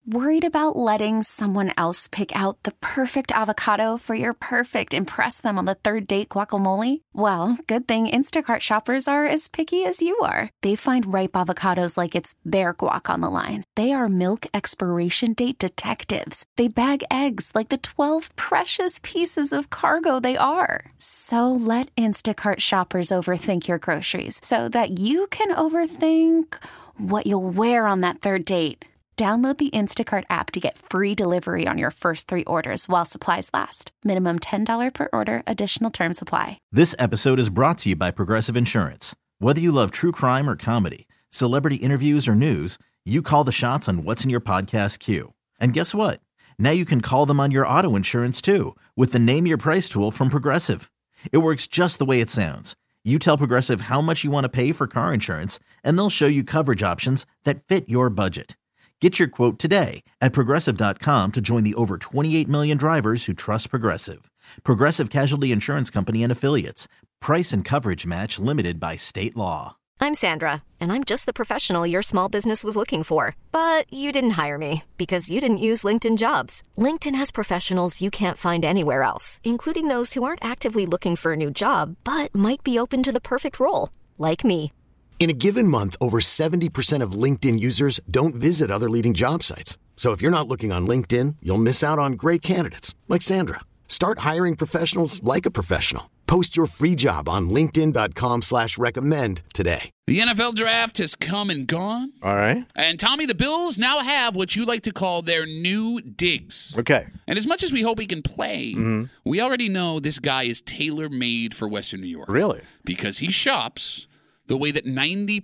Worried about letting someone else pick out the perfect avocado for your perfect impress them on the third date guacamole? Well, good thing Instacart shoppers are as picky as you are. They find ripe avocados like it's their guac on the line. They are milk expiration date detectives. They bag eggs like the 12 precious pieces of cargo they are. So let Instacart shoppers overthink your groceries so that you can overthink what you'll wear on that third date. Download the Instacart app to get free delivery on your first 3 orders while supplies last. Minimum $10 per order. Additional terms apply. This episode is brought to you by Progressive Insurance. Whether you love true crime or comedy, celebrity interviews or news, you call the shots on what's in your podcast queue. And guess what? Now you can call them on your auto insurance too with the Name Your Price tool from Progressive. It works just the way it sounds. You tell Progressive how much you want to pay for car insurance, and they'll show you coverage options that fit your budget. Get your quote today at Progressive.com to join the over 28 million drivers who trust Progressive. Progressive Casualty Insurance Company and Affiliates. Price and coverage match limited by state law. I'm Sandra, and I'm just the professional your small business was looking for. But you didn't hire me because you didn't use LinkedIn Jobs. LinkedIn has professionals you can't find anywhere else, including those who aren't actively looking for a new job, but might be open to the perfect role, like me. In a given month, over 70% of LinkedIn users don't visit other leading job sites. So if you're not looking on LinkedIn, you'll miss out on great candidates like Sandra. Start hiring professionals like a professional. Post your free job on linkedin.com/recommend today. The NFL draft has come and gone. All right. And Tommy, the Bills now have what you like to call their new Diggs. Okay. And as much as we hope he can play, we already know this guy is tailor-made for Western New York. Really? Because he shops the way that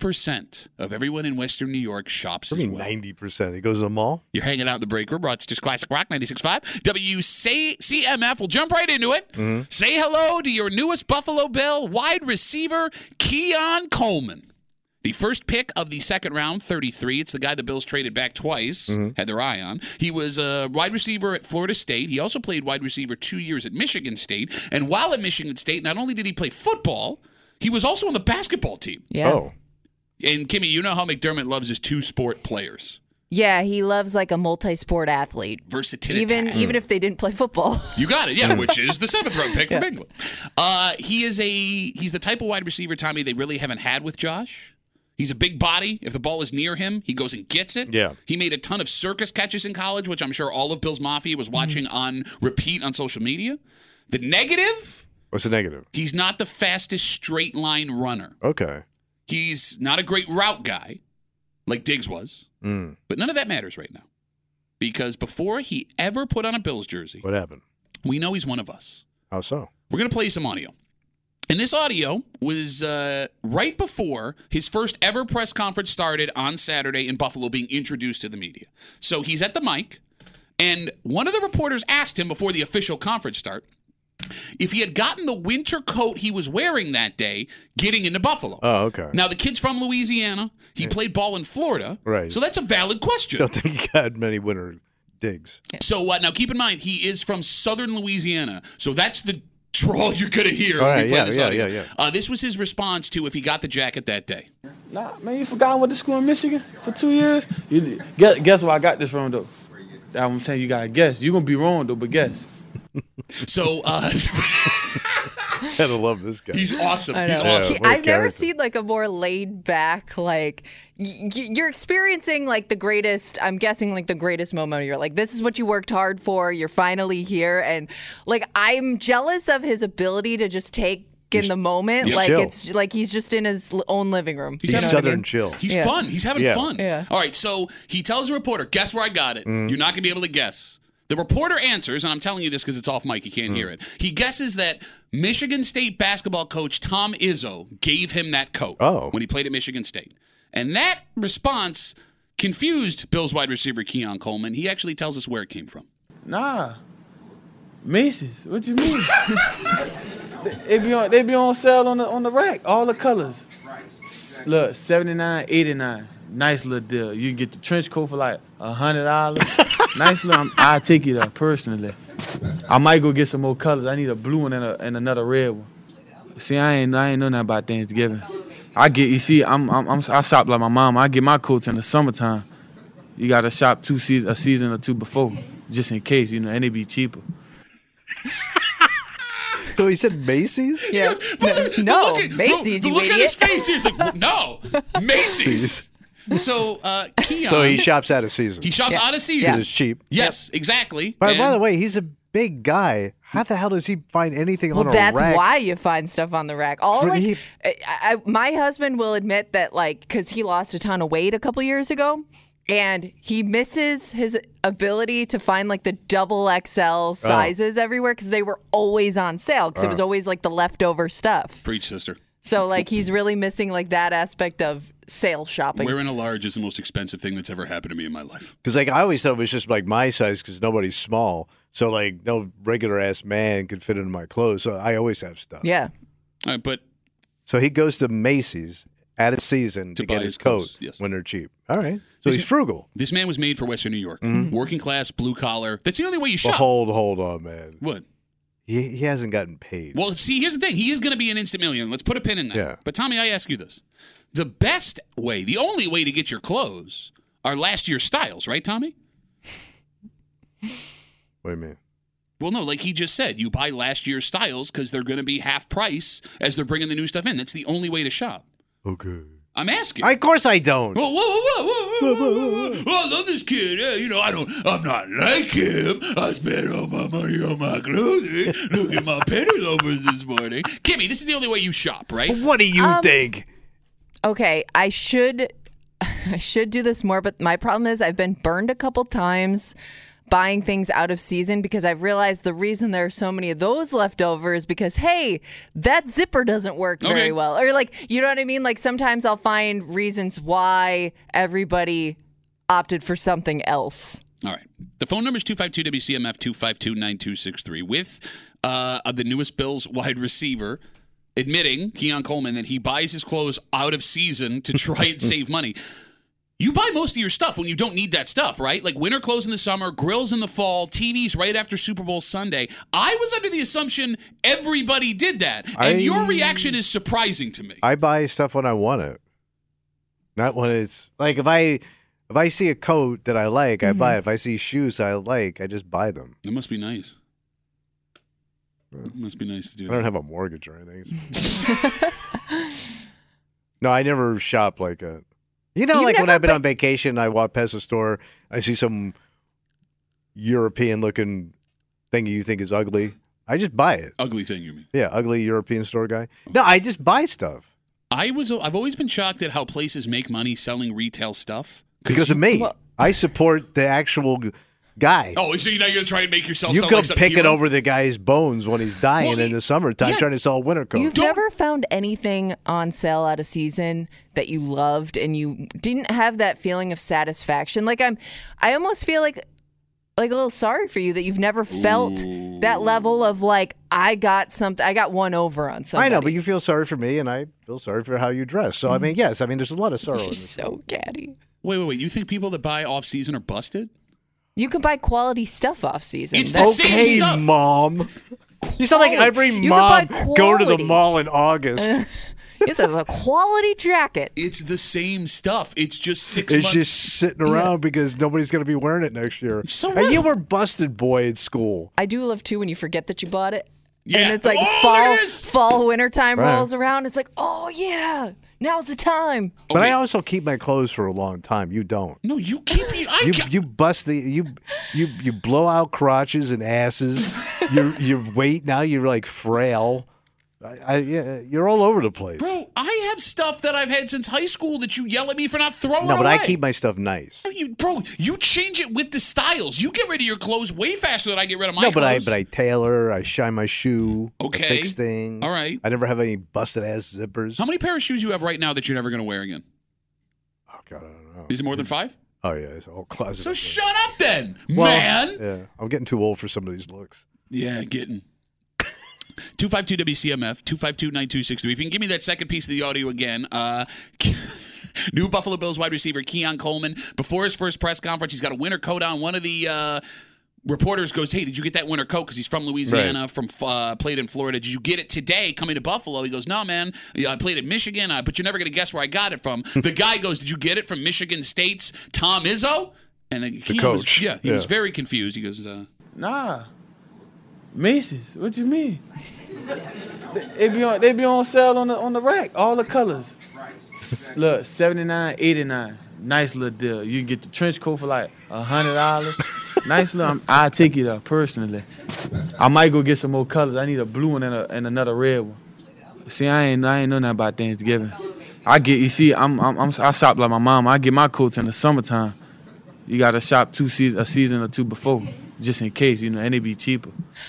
90% of everyone in Western New York shops as well. 90%. He goes to the mall? You're hanging out in the break room. Rochester's Classic Rock 96.5. WCMF. We'll jump right into it. Say hello to your newest Buffalo Bill wide receiver, Keon Coleman. The first pick of the second round, 33. It's the guy the Bills traded back twice, had their eye on. He was a wide receiver at Florida State. He also played wide receiver 2 years at Michigan State. And while at Michigan State, not only did he play football, he was also on the basketball team. Yeah. Oh. And, Kimmy, you know how McDermott loves his two-sport players. Yeah, he loves like a multi-sport athlete. Versatility. Even if they didn't play football. You got it, yeah, which is the 7th-round pick from England. He's the type of wide receiver, Tommy, they really haven't had with Josh. He's a big body. If the ball is near him, he goes and gets it. Yeah. He made a ton of circus catches in college, which I'm sure all of Bills Mafia was watching on repeat on social media. The negative... What's the negative? He's not the fastest straight line runner. Okay. He's not a great route guy like Diggs was. But none of that matters right now. Because before he ever put on a Bills jersey, What happened? we know he's one of us. How so? We're going to play some audio. And this audio was right before his first ever press conference started on Saturday in Buffalo, being introduced to the media. So he's at the mic, and one of the reporters asked him before the official conference start if he had gotten the winter coat he was wearing that day getting into Buffalo. Oh, okay. Now, the kid's from Louisiana. He played ball in Florida. Right. So that's a valid question. Don't think he got many winter digs. So now keep in mind, he is from southern Louisiana. So that's the drawl you're going to hear All when right, we play yeah, this yeah, audio. yeah. This was his response to if he got the jacket that day. Nah, man, you forgot I went to school in Michigan for 2 years? Guess where I got this from, though? I'm saying you got to guess. You're going to be wrong, though, but guess. So, Gotta love this guy. he's awesome. I know. He's awesome. what a I've never character. seen like a more laid back, like you're experiencing like the greatest, I'm guessing like the greatest moment of your life. This is what you worked hard for. You're finally here. And like, I'm jealous of his ability to just take in the moment. he's Like chill. it's like he's just in his own living room. He's You He's know what I southern mean? chill. He's Yeah. fun. He's having Yeah. fun. Yeah. All right, so he tells the reporter, guess where I got it? You're not going to be able to guess. The reporter answers, and I'm telling you this because it's off mic. You can't hear it. He guesses that Michigan State basketball coach Tom Izzo gave him that coat when he played at Michigan State. And that response confused Bills wide receiver Keon Coleman. He actually tells us where it came from. Nah. Macy's. What you mean? they be on sale on the rack. All the colors. Look, $79, $89. Nice little deal. You can get the trench coat for like $100. Nice little. I'll take you there personally. I might go get some more colors. I need a blue one and another red one. See, I ain't know nothing about Thanksgiving. I shop like my mom. I get my coats in the summertime. you got to shop a season or two before, just in case, and they be cheaper. So he said Macy's? Yeah. No, Macy's, you look idiot. at his face. He's like, no, Macy's. So, Keon. So he shops out of season. He shops out of season. It's cheap. Yes, exactly. By And the way, he's a big guy. How the hell does he find anything on a That's rack? why you find stuff on the rack. My husband will admit that, because he lost a ton of weight a couple years ago, and he misses his ability to find the double XL sizes everywhere because they were always on sale because it was always the leftover stuff. Preach, sister. So he's really missing that aspect of sale shopping. Wearing a large is the most expensive thing that's ever happened to me in my life. Because I always thought it was just my size because nobody's small. So no regular ass man could fit into my clothes. So I always have stuff. Yeah. All right, but So he goes to Macy's at a season to buy get his his clothes, coat yes. when they're cheap. All right. So he's frugal. this man was made for Western New York. Mm-hmm. Working class, blue collar. That's the only way you But shop. hold on, man. What? He hasn't gotten paid. Well, see, here's the thing. He is going to be an instant millionaire. Let's put a pin in that. Yeah. But, Tommy, I ask you this. The best way, the only way to get your clothes are last year's styles, right, Tommy? What do you mean? Well, no, like he just said, you buy last year's styles because they're going to be half price as they're bringing the new stuff in. That's the only way to shop. Okay. I'm asking. Of course I don't. Whoa, whoa, whoa, whoa, whoa, whoa, whoa. Oh, I love this kid. Yeah, I'm not like him. I spent all my money on my clothing. Look at my penny loafers this morning. Kimmy, this is the only way you shop, right? What do you think? Okay, I should do this more, but my problem is I've been burned a couple times buying things out of season because I've realized the reason there are so many of those leftovers because, hey, that zipper doesn't work very well. Or you know what I mean? Sometimes I'll find reasons why everybody opted for something else. All right. The phone number is 252-WCMF, 252-9263 with the newest Bills wide receiver admitting, Keon Coleman, that he buys his clothes out of season to try and save money. You buy most of your stuff when you don't need that stuff, right? Like winter clothes in the summer, grills in the fall, TVs right after Super Bowl Sunday. I was under the assumption everybody did that. And your reaction is surprising to me. I buy stuff when I want it. Not when it's if I see a coat that I like, I buy it. If I see shoes I like, I just buy them. It must be nice. It must be nice to do I that. don't have a mortgage or anything. No, I never shop like that. When I've been on vacation, I walk past a store, I see some European-looking thing you think is ugly. I just buy it. Ugly thing, you mean? Yeah, ugly European store guy. No, I just buy stuff. I've always been shocked at how places make money selling retail stuff. Because of me. I support the actual guy. Oh, so you're not going to try and make yourself You sound go like some picking hero? over the guy's bones when he's dying in the summertime trying to sell a winter coat. You've never found anything on sale out of season that you loved and you didn't have that feeling of satisfaction. I almost feel like a little sorry for you that you've never felt that level of I got one over on somebody. I know, but you feel sorry for me and I feel sorry for how you dress. So, yes, there's a lot of sorrow in You're this. so catty. Wait. You think people that buy off season are busted? You can buy quality stuff off season. It's the same stuff. Mom. You sound like every You can mom buy go to the quality. mall in August. This is a quality jacket. It's the same stuff. It's just 6 It's months. just sitting around because nobody's going to be wearing it next year. So And what? you were busted, boy, at school. I do love too when you forget that you bought it. Yeah. And it's like Oh, look at this! fall, winter time Right. rolls around. It's like, oh yeah, now's the time. But Okay. I also keep my clothes for a long time. You don't. No, you keep You bust you blow out crotches and asses. Your weight now you're frail. You're all over the place. Bro, I have stuff that I've had since high school that you yell at me for not throwing No, but away. I keep my stuff nice. You change it with the styles. You get rid of your clothes way faster than I get rid of my No, but clothes. I tailor. I shine my shoe. Okay. I fix things. All right. I never have any busted ass zippers. How many pair of shoes you have right now that you're never going to wear again? Oh God, I don't know. Is it more than 5? Oh yeah, it's a whole closet. So of things. shut up then, Well, man. Yeah, I'm getting too old for some of these looks. Yeah, getting. 252-WCMF, 252-9263. If you can give me that second piece of the audio again. New Buffalo Bills wide receiver Keon Coleman. Before his first press conference, he's got a winter coat on. One of the reporters goes, hey, did you get that winter coat? Because he's from Louisiana, played in Florida. Did you get it today coming to Buffalo? He goes, no, man. I played in Michigan, but you're never going to guess where I got it from. The guy goes, did you get it from Michigan State's Tom Izzo? And then Keon coach. He was very confused. He goes, Nah. Macy's. What you mean? They be on sale on the rack. All the colors. Look, $79, $89. Nice little deal. You can get the trench coat for like $100. Nice little. I'll take it up personally. I might go get some more colors. I need a blue one and another red one. See, I ain't know nothing about Thanksgiving. I shop like my mom. I get my coats in the summertime. You gotta shop a season or two before, just in case, and they be cheaper.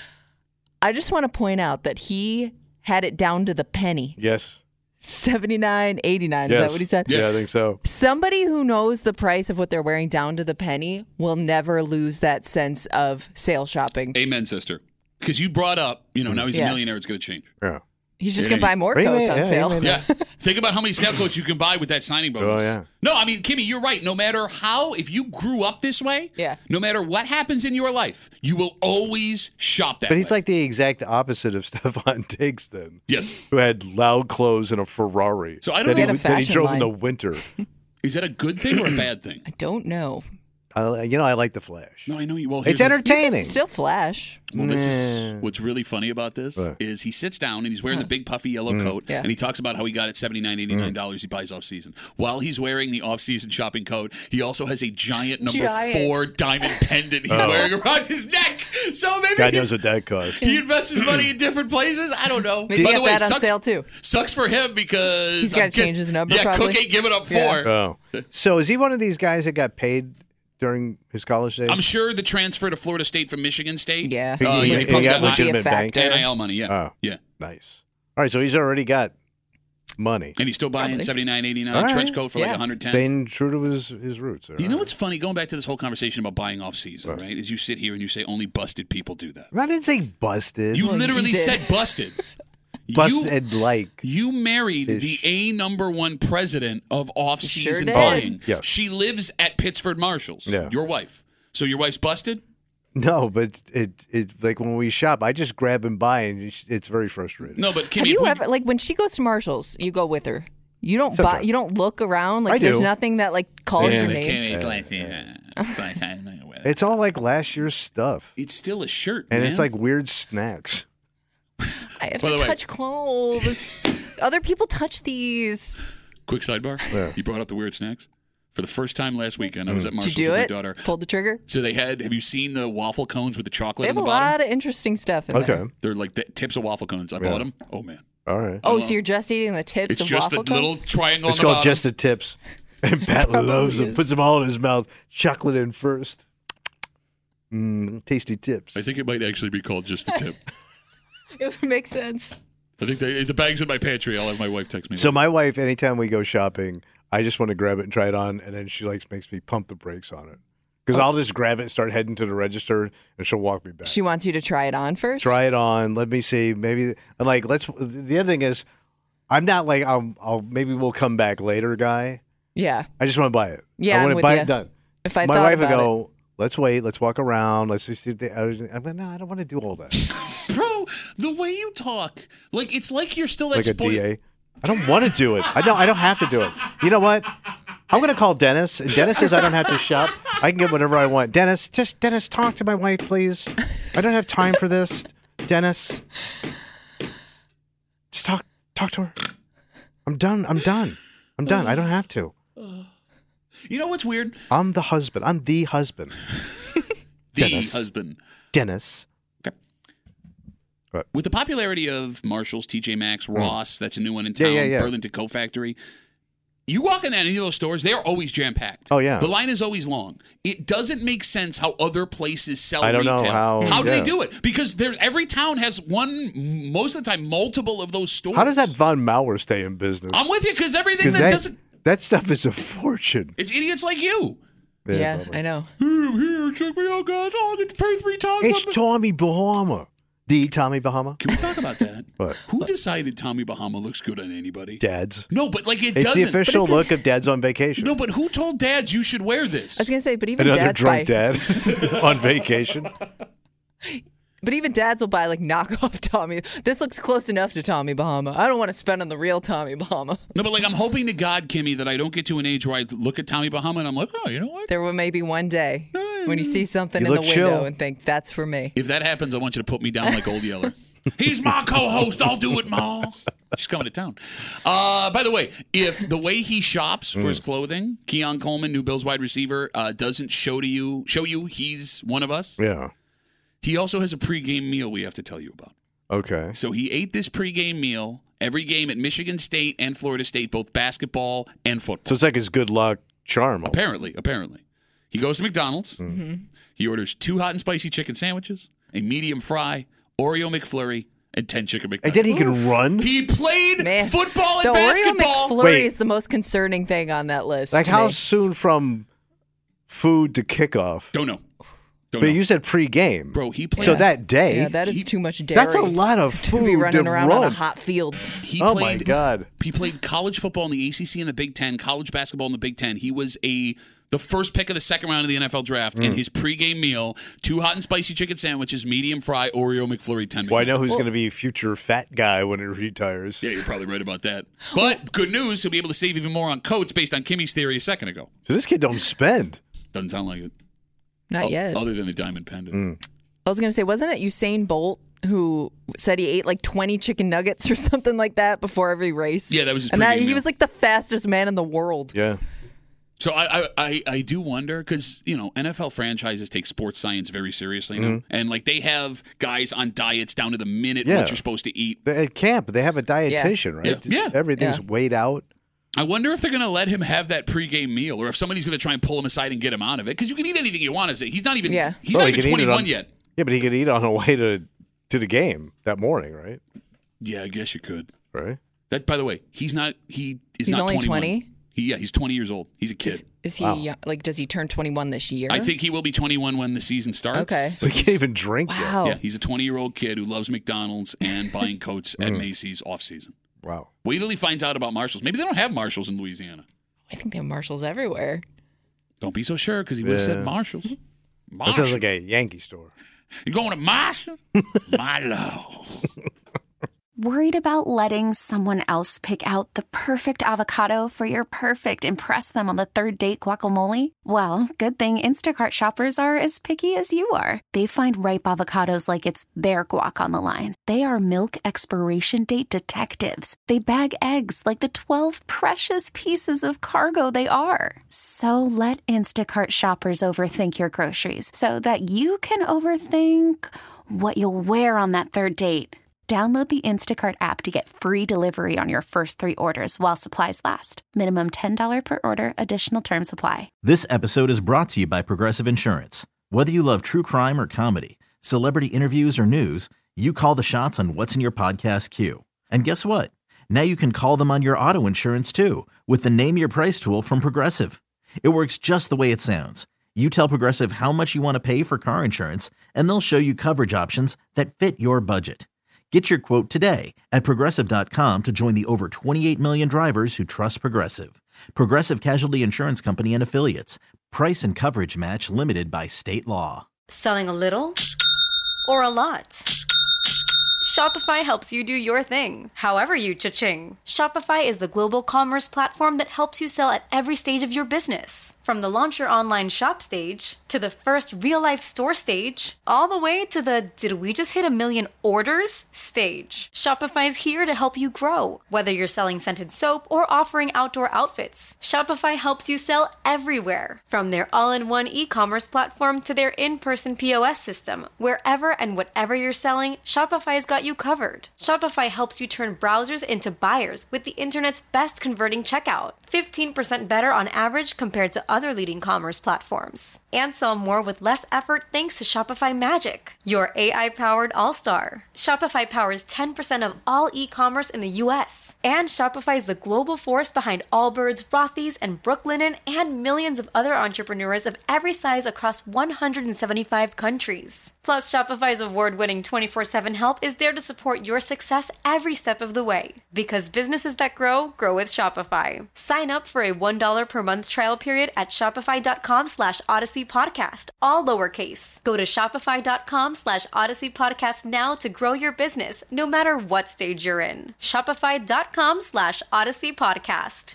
I just want to point out that he had it down to the penny. Yes. $79, $89. Yes. Is that what he said? Yeah, I think so. Somebody who knows the price of what they're wearing down to the penny will never lose that sense of sale shopping. amen, sister. Because you brought up, now he's a millionaire, it's going to change. Yeah. He's just going to buy more coats on sale. Yeah. Think about how many sale coats you can buy with that signing bonus. Oh, yeah. No, I mean, Kimmy, you're right. No matter if you grew up this way, no matter what happens in your life, you will always shop that way. But he's like the exact opposite of Stefan Diggs then. Yes. Who had loud clothes and a Ferrari. So I don't know. That he drove in the winter. Is that a good thing or a bad thing? I don't know. I like the Flash. No, I know you. Well, it's entertaining. You can still Flash. Well, this is what's really funny about this is he sits down and he's wearing the big puffy yellow coat and he talks about how he got it $79, $89 he buys off season. While he's wearing the off season shopping coat, he also has a giant number 4 diamond pendant he's wearing around his neck. So maybe God knows what that costs. He invests his money in different places. I don't know. Maybe By the way, that on sale too. Sucks for him because he's got to change his number. Yeah, probably. Cook ain't giving up 4. Oh, so is he one of these guys that got paid during his college days? I'm sure the transfer to Florida State from Michigan State. Yeah. He got legitimate bank. NIL money, yeah. Oh, yeah. Nice. All right, so he's already got money. And he's still buying $79, $89 trench coat for like $110. Staying true to his roots. You know what's funny? Going back to this whole conversation about buying off season, right? Is you sit here and you say only busted people do that. I didn't say busted. You literally said busted. You married the number 1 president of off-season buying. Yeah. She lives at Pittsford Marshalls. Yeah. Your wife. So your wife's busted? No, but it like when we shop, I just grab and buy, and it's very frustrating. No, but Kimmy, have you ever when she goes to Marshalls, you go with her? You don't buy. You don't look around. Like there's nothing that calls your name. It's all like last year's stuff. It's still a shirt, and man. it's like weird snacks. I have to touch clothes. Other people touch these. Quick sidebar. Yeah. You brought up the weird snacks. For the first time last weekend, I was at Marshalls Did you do with it? my daughter. Pulled the trigger? So have you seen the waffle cones with the chocolate They have in the a bottom? lot of interesting stuff in there. They're like tips of waffle cones. I bought them. Oh, man. All right. Oh, so you're just eating the tips It's of just waffle the little cone? triangle It's on the called bottom. just the tips. And Pat loves them. Puts them all in his mouth. Chocolate in first. Tasty tips. I think it might actually be called just the tip. It would make sense. I think the bag's in my pantry. I'll have my wife text me. So my wife, anytime we go shopping, I just want to grab it and try it on, and then she makes me pump the brakes on it. Because I'll just grab it and start heading to the register, and she'll walk me back. She wants you to try it on first? Try it on. Let me see. Maybe the other thing is, I'm not like maybe we'll come back later Yeah. guy. I just want to buy it. Yeah, I want I'm to buy with it done. If I my thought wife would about go, let's wait, let's walk around, let's just see if I'm like, no, I don't want to do all that. Bro, the way you talk, it's like you're still Like a DA. I don't want to do it. I don't have to do it. You know what? I'm going to call Dennis. And Dennis says I don't have to shop. I can get whatever I want. Dennis, talk to my wife, please. I don't have time for this. Dennis. Just talk to her. I'm done. I don't have to. You know what's weird? I'm the husband. Dennis. Husband. Dennis. With the popularity of Marshalls, TJ Maxx, Ross, that's a new one in town, Burlington Coat Factory, you walk in any of those stores, they're always jam-packed. Oh, yeah. The line is always long. It doesn't make sense how other places sell I don't retail. know how do they do it? Because every town has most of the time, multiple of those stores. How does that Von Mauer stay in business? I'm with you, because everything that doesn't... That stuff is a fortune. It's idiots like you. Yeah, I know. Here, check me out, guys. I'll get to pay 3 times. It's Tommy Bahama. The Tommy Bahama. Can we talk about that? What? Who decided Tommy Bahama looks good on anybody? Dads. No, but it it's doesn't. the official look of dads on vacation. No, but who told dads you should wear this? I was going to say, but even Another dads drunk dad on vacation. But even dads will buy like knockoff Tommy. This looks close enough to Tommy Bahama. I don't want to spend on the real Tommy Bahama. No, but like I'm hoping to God, Kimmy, that I don't get to an age where I look at Tommy Bahama and I'm like, oh, you know what? There will maybe one day when you see something in the window chill. and think, that's for me. If that happens, I want you to put me down like Old Yeller. He's my co-host. I'll do it, Ma. She's coming to town. By the way, if the way he shops for his clothing, Keon Coleman, new Bills wide receiver, doesn't show you he's one of us. Yeah. He also has a pregame meal we have to tell you about. Okay. So he ate this pregame meal every game at Michigan State and Florida State, both basketball and football. So it's like his good luck charm. Apparently. He goes to McDonald's. He orders 2 hot and spicy chicken sandwiches, a medium fry, Oreo McFlurry, and 10 chicken McNuggets. And then he can run? He played football and the basketball. Oreo McFlurry is the most concerning thing on that list. Like to how me. soon from food to kickoff? Don't know. But you said pre-game. Bro, he played. So that day. Yeah, that is too much dairy. That's a lot of food to be running around run. on a hot field. Oh my God. He played college football in the ACC and the Big Ten, college basketball in the Big Ten. He was the first pick of the second round of the NFL draft, and his pregame meal, 2 hot and spicy chicken sandwiches, medium fry, Oreo McFlurry, 10 Well, I know who's going to be future fat guy when he retires. Yeah, you're probably right about that. But good news, he'll be able to save even more on coats based on Kimmy's theory a second ago. So this kid don't spend. Doesn't sound like it. Not yet. Other than the diamond pendant. I was going to say, wasn't it Usain Bolt who said he ate like 20 chicken nuggets or something like that before every race? Yeah, that was his And pregame he meal. was like the fastest man in the world. Yeah. So I do wonder because, NFL franchises take sports science very seriously now. And, like, they have guys on diets down to the minute what you're supposed to eat. At camp, they have a dietitian, right? Yeah. Everything's weighed out. I wonder if they're going to let him have that pregame meal or if somebody's going to try and pull him aside and get him out of it. Because you can eat anything you want. He's not even, he's not even 21 yet. Yeah, but he could eat on the way to the game that morning, right? Yeah, I guess you could. Right. That, by the way, he's not 21. Only 20? He's 20 years old. He's a kid. Is he does he turn 21 this year? I think he will be 21 when the season starts. Okay. So he can't even drink Wow. Yeah, he's a 20-year-old kid who loves McDonald's and buying coats at Macy's off-season. Wow. Wait till he finds out about Marshalls. Maybe they don't have Marshalls in Louisiana. I think they have Marshalls everywhere. Don't be so sure because he would have said Marshalls. That Marshalls. sounds like a Yankee store. You going to Marshall? Milo. Worried about letting someone else pick out the perfect avocado for your perfect impress them on the third date guacamole? Well, good thing Instacart shoppers are as picky as you are. They find ripe avocados like it's their guac on the line. They are milk expiration date detectives. They bag eggs like the 12 precious pieces of cargo they are. So let Instacart shoppers overthink your groceries so that you can overthink what you'll wear on that third date. Download the Instacart app to get free delivery on your first 3 orders while supplies last. Minimum $10 per order. Additional terms apply. This episode is brought to you by Progressive Insurance. Whether you love true crime or comedy, celebrity interviews or news, you call the shots on what's in your podcast queue. And guess what? Now you can call them on your auto insurance too with the Name Your Price tool from Progressive. It works just the way it sounds. You tell Progressive how much you want to pay for car insurance, and they'll show you coverage options that fit your budget. Get your quote today at Progressive.com to join the over 28 million drivers who trust Progressive. Progressive Casualty Insurance Company and Affiliates. Price and coverage match limited by state law. Selling a little or a lot? Shopify helps you do your thing, however you cha-ching. Shopify is the global commerce platform that helps you sell at every stage of your business. From the launch your online shop stage, to the first real-life store stage, all the way to the did we just hit 1 million orders stage. Shopify's here to help you grow. Whether you're selling scented soap or offering outdoor outfits, Shopify helps you sell everywhere. From their all-in-one e-commerce platform to their in-person POS system. Wherever and whatever you're selling, Shopify's got you covered. Shopify helps you turn browsers into buyers with the internet's best converting checkout. 15% better on average compared to other leading commerce platforms. And sell more with less effort thanks to Shopify Magic, your AI-powered all-star. Shopify powers 10% of all e-commerce in the US. And Shopify is the global force behind Allbirds, Rothy's, and Brooklinen, and millions of other entrepreneurs of every size across 175 countries. Plus, Shopify's award-winning 24/7 help is there to support your success every step of the way. Because businesses that grow, grow with Shopify. Sign up for a $1 per month trial period at at shopify.com/Odyssey Podcast, all lowercase. Go to shopify.com/Odyssey Podcast now to grow your business, no matter what stage you're in. Shopify.com/Odyssey Podcast.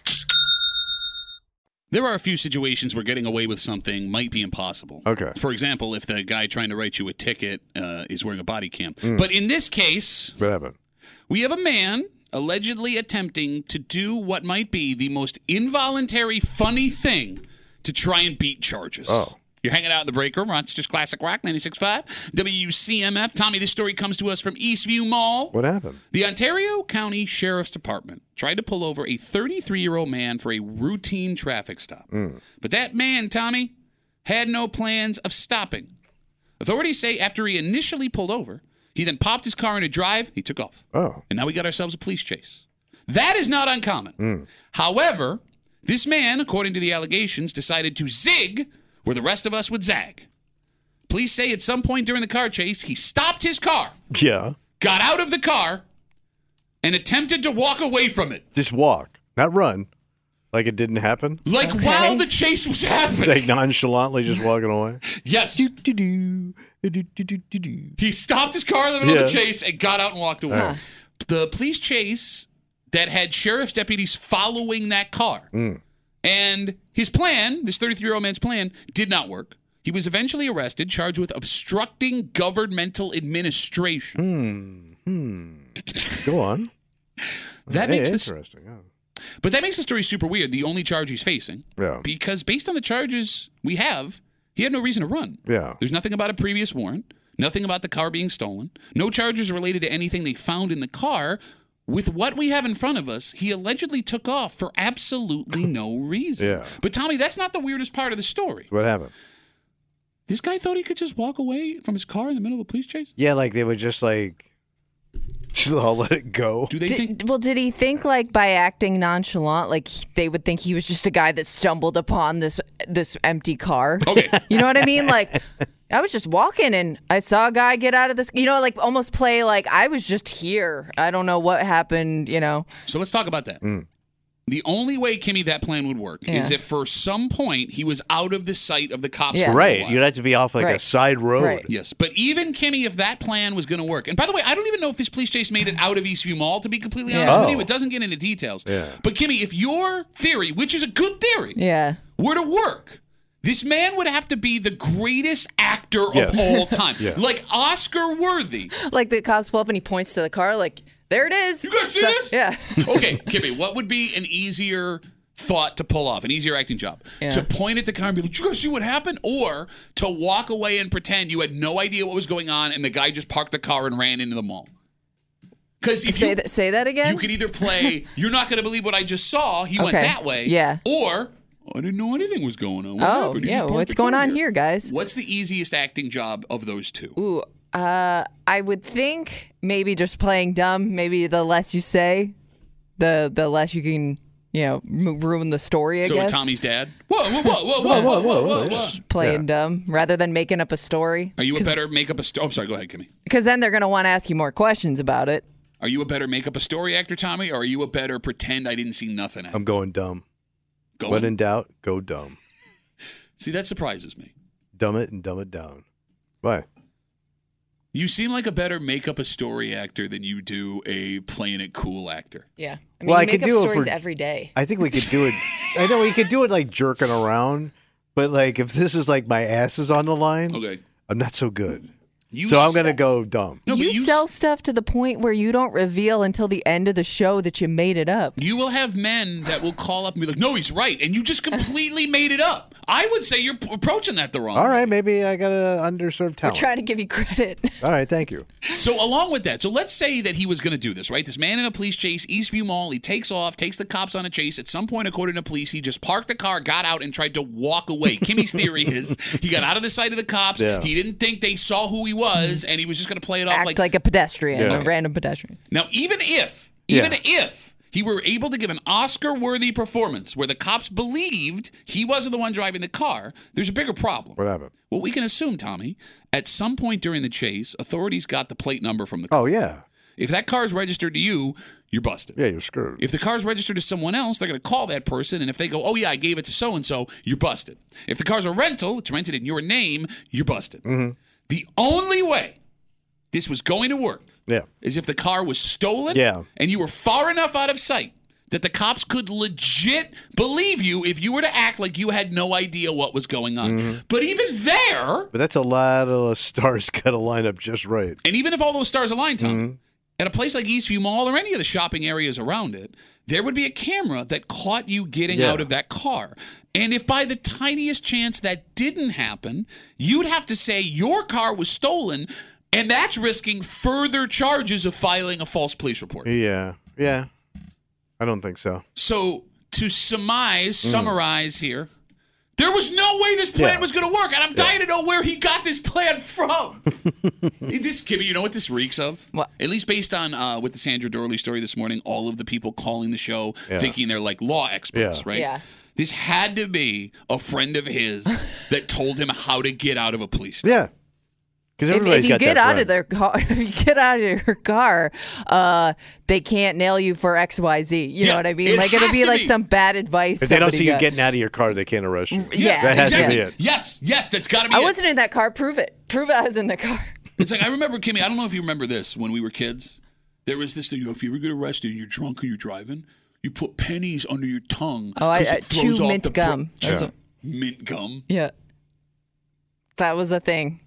There are a few situations where getting away with something might be impossible. Okay. For example, if the guy trying to write you a ticket is wearing a body cam. But in this case, What happened? we have a man allegedly attempting to do what might be the most involuntary funny thing to try and beat charges. Oh. You're hanging out in the break room, Rochester's Classic Rock, 96.5, WCMF. Tommy, this story comes to us from Eastview Mall. What happened? The Ontario County Sheriff's Department tried to pull over a 33-year-old man for a routine traffic stop. But that man, Tommy, had no plans of stopping. Authorities say after he initially pulled over, he then popped his car into drive, he took off. Oh. And now we got ourselves a police chase. That is not uncommon. However, this man, according to the allegations, decided to zig where the rest of us would zag. Police say at some point during the car chase, he stopped his car, Yeah. got out of the car, and attempted to walk away from it. Just walk, not run. Like it didn't happen. Like while the chase was happening. Like nonchalantly just walking away. Yes. Do-do-do. He stopped his car in the middle of the Yeah. chase and got out and walked away. The police chase that had sheriff's deputies following that car. And his plan, this 33-year-old man's plan, did not work. He was eventually arrested, charged with obstructing governmental administration. Go on. That makes this, interesting. Yeah. but that makes the story super weird. The only charge he's facing, Yeah. because based on the charges we have, he had no reason to run. Yeah. There's nothing about a previous warrant, nothing about the car being stolen, no charges related to anything they found in the car. With what we have in front of us, he allegedly took off for absolutely no reason. Yeah. But Tommy, that's not the weirdest part of the story. What happened? This guy thought he could just walk away from his car in the middle of a police chase? Yeah, like they would just all let it go. Do they think... Did he think like by acting nonchalant, like they would think he was just a guy that stumbled upon this empty car? Okay. You know what I mean? Like I was just walking and I saw a guy get out of this. You know, like almost play like I was just here. I don't know what happened. You know. So let's talk about that. The only way, Kimmy, that plan would work is if for some point he was out of the sight of the cops. Yeah. For a Right. while. You'd have to be off like a Right. side road. Right. Yes, but even, Kimmy, if that plan was going to work, and by the way, I don't even know if this police chase made it out of Eastview Mall, to be completely honest with you. Oh. It doesn't get into details. Yeah. But, Kimmy, if your theory, which is a good theory, Yeah. were to work, this man would have to be the greatest actor Yes. of all time. Yeah. Like Oscar worthy. Like the cops pull up and he points to the car, like there it is. You guys see this? Yeah. Okay, Kimmy, what would be an easier thought to pull off, an easier acting job? Yeah. To point at the car and be like, "Did you guys see what happened?" Or to walk away and pretend you had no idea what was going on and the guy just parked the car and ran into the mall? Because if Say that again. you could either play, "You're not going to believe what I just saw. He went Okay. that way." Yeah. Or, "I didn't know anything was going on. What Oh, happened? He yeah. just parked What's the going car on here, guys? What's the easiest acting job of those two? Ooh, I would think maybe just playing dumb. Maybe the less you say, the less you can, ruin the story. I So guess. Tommy's dad. Whoa. Playing dumb rather than making up a story. Are you a better make up a story? I'm sorry. Go ahead, Kimmy. Because then they're gonna want to ask you more questions about it. Are you a better make up a story actor, Tommy, or are you a better pretend I didn't see nothing? I'm going dumb. Going? When in doubt, go dumb. See, that surprises me. Dumb it and dumb it down. Why? You seem like a better make up a story actor than you do a playing it cool actor. Yeah. I mean, Well, you I make could up do it stories for- every day. I think we could do it. I know we could do it like jerking around, but like if this is like my ass is on the line, Okay. I'm not so good. You So I'm going to go dumb. No, but you sell stuff to the point where you don't reveal until the end of the show that you made it up. You will have men that will call up and be like, "No, he's right," and you just completely made it up. I would say you're approaching that the wrong All way. right, maybe I got an underserved We're talent. trying to give you credit. All right, thank you. So along with that, so let's say that he was going to do this, right? This man in a police chase, Eastview Mall, he takes off, takes the cops on a chase. At some point, according to police, he just parked the car, got out, and tried to walk away. Kimmy's theory is he got out of the sight of the cops. Yeah. He didn't think they saw who he was, and he was just going to play it off Act like a pedestrian, Yeah. a random pedestrian. Now, even if he were able to give an Oscar-worthy performance where the cops believed he wasn't the one driving the car, there's a bigger problem. What happened? Well, we can assume, Tommy, at some point during the chase, authorities got the plate number from the car. Oh, yeah. If that car is registered to you, you're busted. Yeah, you're screwed. If the car's registered to someone else, they're going to call that person, and if they go, oh, yeah, I gave it to so-and-so, you're busted. If the car's a rental, it's rented in your name, you're busted. Mm-hmm. The only way this was going to work is if the car was stolen and you were far enough out of sight that the cops could legit believe you if you were to act like you had no idea what was going on. Mm-hmm. But even there... But that's a lot of stars got to line up just right. And even if all those stars align, Tom, at a place like Eastview Mall or any of the shopping areas around it, there would be a camera that caught you getting out of that car. And if by the tiniest chance that didn't happen, you'd have to say your car was stolen, and that's risking further charges of filing a false police report. Yeah. I don't think so. So to summarize here, there was no way this plan was going to work, and I'm dying to know where he got this plan from. Kimmy, you know what this reeks of? What? At least based on with the Sandra Dorley story this morning, all of the people calling the show thinking they're like law experts, right? Yeah. This had to be a friend of his that told him how to get out of a police station. Yeah. If you get out of their car, if you get out of your car, they can't nail you for XYZ. You know what I mean? Like it'll be like some bad advice. If they don't see you getting out of your car, they can't arrest you. Yeah, that has to be it. Yes, that's got to be it. I wasn't in that car. Prove it. Prove I was in the car. It's like I remember, Kimmy. I don't know if you remember this when we were kids. There was this thing. If you ever get arrested and you're drunk or you're driving, you put pennies under your tongue. Oh, I chew mint gum. Mint gum. Yeah, that was a thing.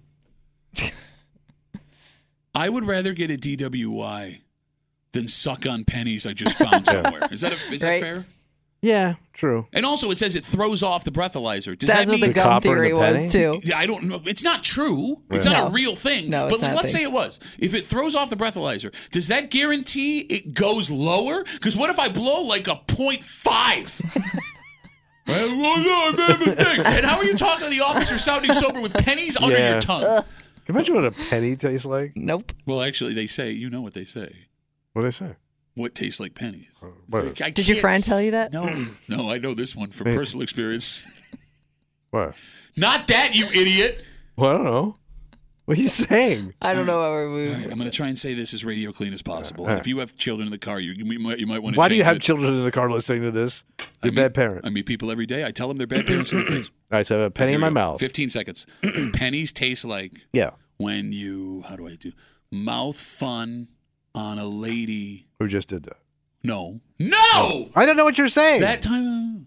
I would rather get a DWI than suck on pennies I just found somewhere. Is that fair? Yeah, true. And also, it says it throws off the breathalyzer. Does That's that mean what the gum theory was, too. Yeah, I don't know. It's not true. It's not a real thing. No, but let's say it was. If it throws off the breathalyzer, does that guarantee it goes lower? Because what if I blow like a 0.5? And how are you talking to the officer sounding sober with pennies under your tongue? Can you imagine what a penny tastes like? Nope. Well, actually, they say, you know what they say. What do they say? What tastes like pennies. Did your friend tell you that? No, I know this one from personal experience. What? Not that, you idiot. Well, I don't know. What are you saying? I don't know what we're moving. Right, I'm going to try and say this as radio clean as possible. And if you have children in the car, you might want to change it. Why do you have children in the car listening to this? You're a bad parent. I meet people every day. I tell them they're bad parents in their face. All right, so I have a penny in my mouth. 15 seconds. Pennies taste like when you, how do I do? Mouth fun on a lady. Who just did that? No. I don't know what you're saying. That time.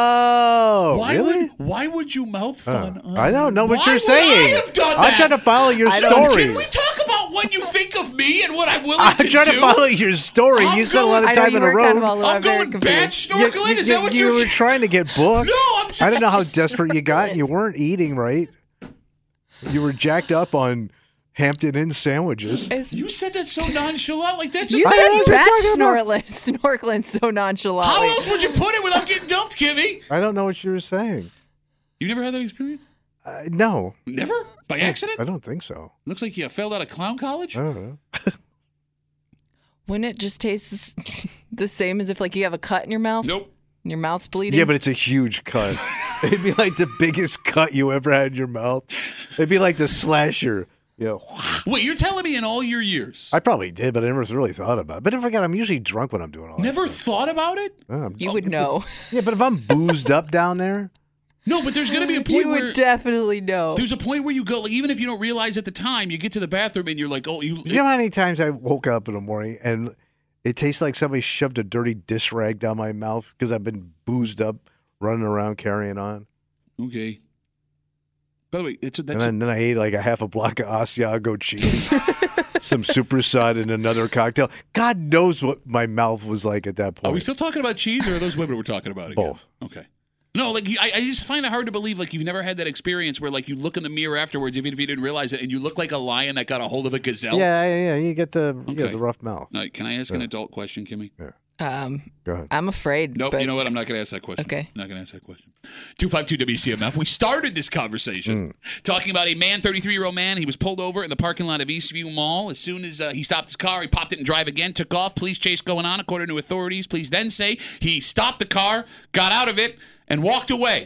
Why would you mouth fun? I don't know what you're saying. Why would I have done that? I'm trying to follow your story. Can we talk about what you think of me and what I'm willing to do? I'm trying to follow your story. You spent a lot of time in a road. I'm going batch snorkeling? Is that what you were trying to get booked? No, I'm just... I don't know how desperate you got. You weren't eating right. You were jacked up on Hampton Inn sandwiches. You said that so nonchalant, like that's. You said batch snorkeling so nonchalant. How else would you put it without getting dumped, Kimmy? I don't know what you were saying. You never had that experience? No. Never? By accident? I don't think so. Looks like you failed out of clown college. I don't know. Wouldn't it just taste the same as if like you have a cut in your mouth? Nope. And your mouth's bleeding? Yeah, but it's a huge cut. It'd be like the biggest cut you ever had in your mouth. It'd be like the slasher. Yeah. Wait, you're telling me in all your years? I probably did, but I never really thought about it. But don't forget, I'm usually drunk when I'm doing all that. Never thought about it? You would know. Yeah, but if I'm boozed up down there. No, but there's going to be a point where... You would definitely know. There's a point where you go, like, even if you don't realize at the time, you get to the bathroom and you're like, oh... You know how many times I woke up in the morning and it tastes like somebody shoved a dirty dish rag down my mouth because I've been boozed up, running around, carrying on? Okay. By the way, then I ate like a half a block of Asiago cheese, some Super Sud, and another cocktail. God knows what my mouth was like at that point. Are we still talking about cheese, or are those women we're talking about again? Both. Okay. No, like I just find it hard to believe like you've never had that experience where like you look in the mirror afterwards, even if you didn't realize it, and you look like a lion that got a hold of a gazelle. Yeah. You get the rough mouth. All right, can I ask an adult question, Kimmy? Yeah. Go ahead. I'm afraid. Nope. You know what? I'm not going to ask that question. Okay. I'm not going to ask that question. 252 WCMF. We started this conversation talking about a man, 33-year-old man. He was pulled over in the parking lot of Eastview Mall. As soon as he stopped his car, he popped it and drive again, took off. Police chase going on, according to authorities. Police then say he stopped the car, got out of it, and walked away.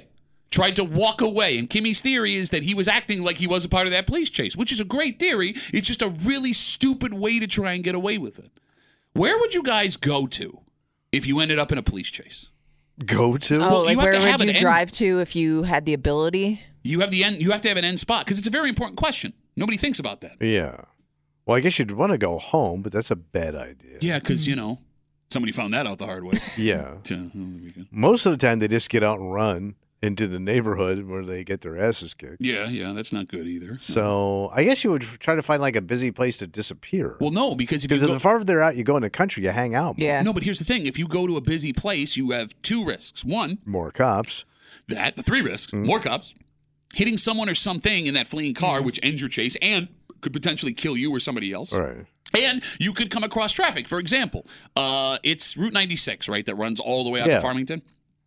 tried to walk away. And Kimmy's theory is that he was acting like he was a part of that police chase, which is a great theory. It's just a really stupid way to try and get away with it. Where would you guys go to if you ended up in a police chase? Go to? Oh, Well, like you have where to have would an you end- drive to if you had the ability? You have to have an end spot because it's a very important question. Nobody thinks about that. Yeah. Well, I guess you'd want to go home, but that's a bad idea. Yeah, because, somebody found that out the hard way. Yeah. There we go. Most of the time, they just get out and run into the neighborhood where they get their asses kicked. Yeah, that's not good either. So I guess you would try to find like a busy place to disappear. Well, no, because if you Because go, the farther out you go in the country, you hang out more. Yeah. no, but here's the thing: if you go to a busy place, you have two risks. One, More cops. the three risks: more cops, hitting someone or something in that fleeing car, which ends your chase and could potentially kill you or somebody else. All right. And you could come across traffic. For example, it's Route 96, right, that runs all the way out Yeah. to Farmington.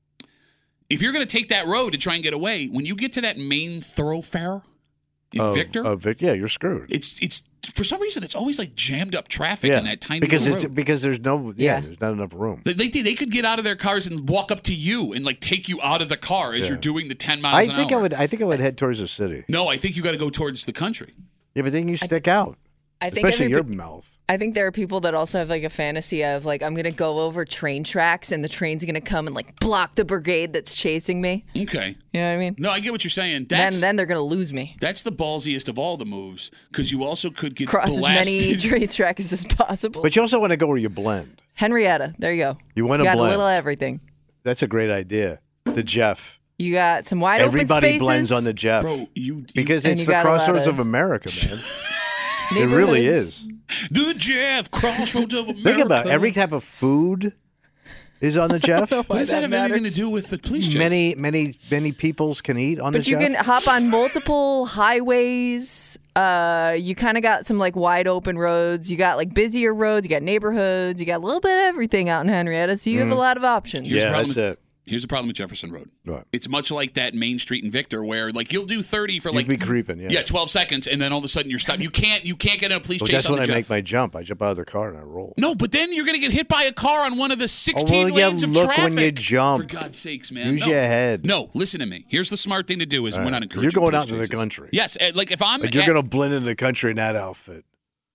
If you're going to take that road to try and get away, when you get to that main thoroughfare in Victor, Yeah, you're screwed. it's for some reason it's always like jammed up traffic in that tiny because little road. because there's no there's not enough room. They could get out of their cars and walk up to you and like take you out of the car as you're doing the 10 miles an hour. I think I would head towards the city. No, I think you got to go towards the country. Yeah, but then you stick out, I think especially your mouth. I think there are people that also have like a fantasy of like I'm gonna go over train tracks and the train's gonna come and like block the brigade that's chasing me. Okay. You know what I mean? No, I get what you're saying. Then they're gonna lose me. That's the ballsiest of all the moves because you also could get Cross blasted. as many train tracks as possible. But you also want to go where you blend. Henrietta, there you go. You want to got blend. a little of everything. That's a great idea. The Jeff. You got some wide open Everybody spaces. blends on the Jeff. Bro, you because And it's you the got a lot crossroads of of America, man. It really is. the Jeff Crossroads of America. Think about it. Every type of food is on the Jeff. What does that have matters. anything to do with the police chase? Many peoples can eat on the But Jeff. you can hop on multiple highways. You kind of got some like wide open roads. You got like busier roads. You got neighborhoods. You got a little bit of everything out in Henrietta. So you have a lot of options. Here's the Yeah, problem that's it. Here's the problem with Jefferson Road. What? It's much like that main street in Victor where like you'll do 30 for You'd like be creeping, yeah. 12 seconds and then all of a sudden you're stopped. You can't get in a police Well, chase that's on when the I Jeff. make my jump. I jump out of the car and I roll. No, but then you're going to get hit by a car on one of the 16 well, yeah, lanes of look traffic. when you jump. For God's sakes, man. Use no. your head. No, listen to me. Here's the smart thing to do is we're not encouraging You're going police out into the chases. country. Yes, like if I'm Like you're going to blend into the country in that outfit.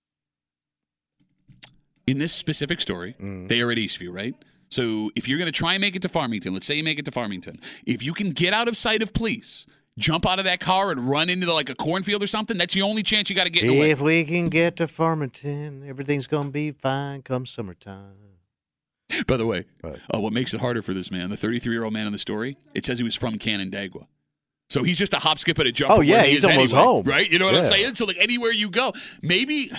in this specific story, they are at Eastview, right? So if you're going to try and make it to Farmington, let's say you make it to Farmington, if you can get out of sight of police, jump out of that car and run into like a cornfield or something, that's the only chance you got to get away. If we can get to Farmington, everything's going to be fine come summertime. By the way, Right. what makes it harder for this man, the 33-year-old man in the story, it says he was from Canandaigua. So he's just a hop, skip, and a jump Oh, from yeah, where he he's is almost anyway, home. right? You know what I'm Yeah. saying? So like anywhere you go, maybe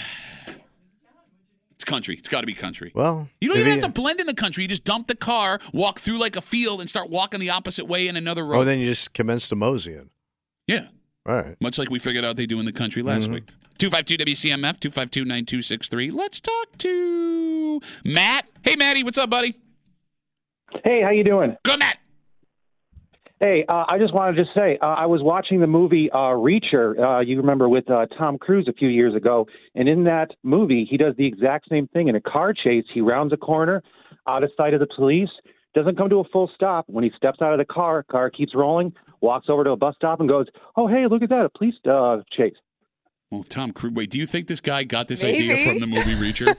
it's country. It's got to be country. Well, You don't if even he- have to blend in the country. You just dump the car, walk through like a field, and start walking the opposite way in another road. Oh, then you just commence to moseying. Yeah. All right. Much like we figured out they do in the country last week. 252-WCMF, 252-9263. Let's talk to Matt. Hey, Matty, what's up, buddy? Hey, how you doing? Good, Matt. Hey, I just wanted to say I was watching the movie Reacher. You remember with Tom Cruise a few years ago, and in that movie, he does the exact same thing in a car chase. He rounds a corner, out of sight of the police, doesn't come to a full stop. When he steps out of the car keeps rolling, walks over to a bus stop, and goes, "Oh, hey, look at that, a police chase." Well, Tom Cruise. Wait, do you think this guy got this Maybe. idea from the movie Reacher?